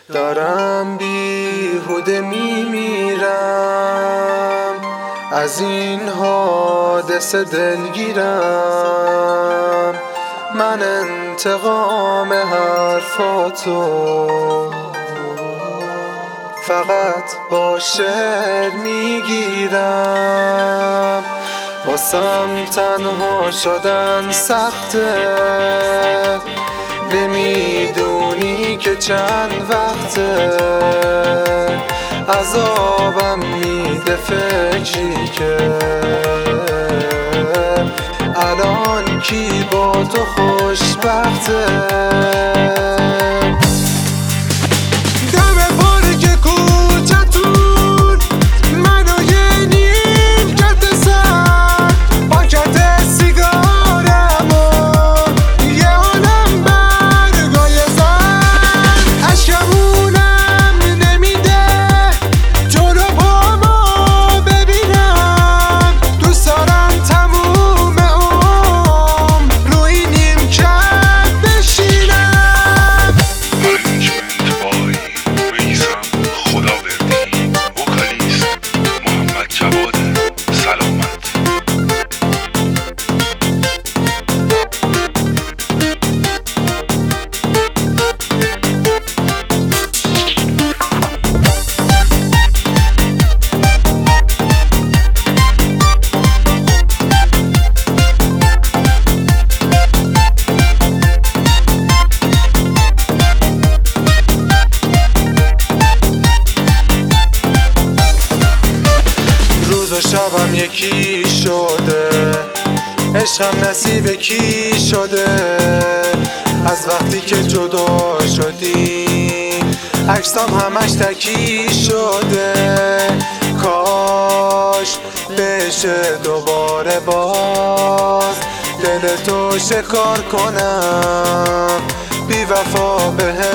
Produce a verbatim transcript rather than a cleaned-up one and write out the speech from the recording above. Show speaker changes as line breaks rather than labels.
دارم بیهوده میمیرم، از این حادثه دلگیرم. من انتقام حرفاتو فقط با شعر میگیرم. واسم تنها شدن سخته، نمیدونی که چند وقته عذابم میده فکری که الان کی با تو خوشبخته. شبم یکی شده، عشقم نصیب کی شده. از وقتی که جدا شدی عکسام همش تکی شده. کاش بشه دوباره باز دل تو شکار کنم، بی وفا بهم